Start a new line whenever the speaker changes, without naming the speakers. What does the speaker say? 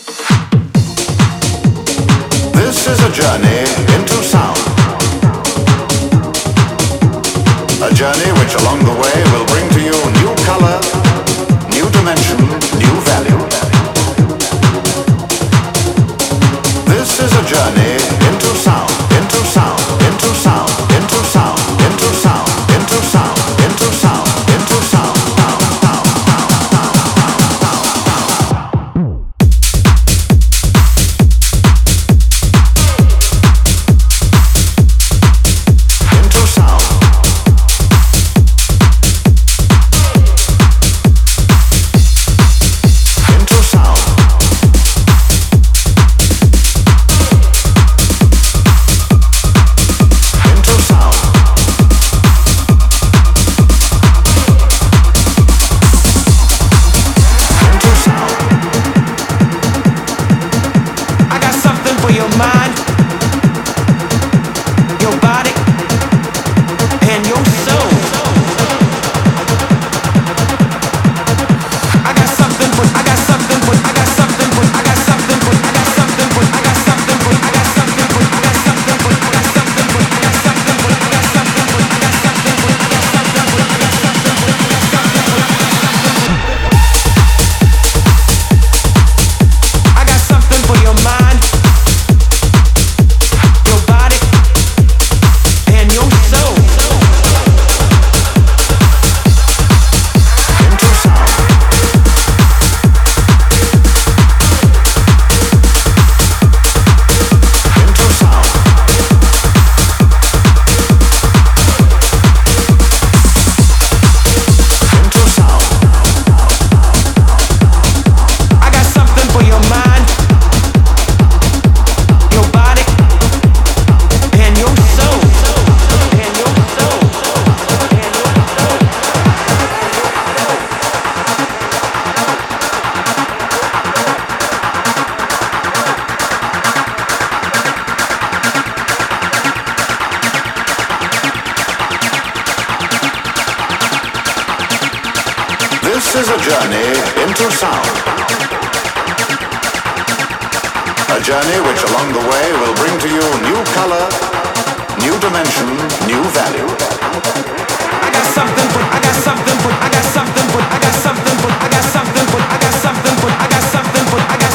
This is a journey into sound. A journey which along the way will bring to you new color, new dimension, new value. This is a journey into sound, into sound, into sound, into sound, into sound, into sound, into sound, into sound. This is a journey into sound. A journey which along the way will bring to you new color, new dimension, new value.
I got something, I got something, I got something, I got something, I got something, I got something, I got something, I got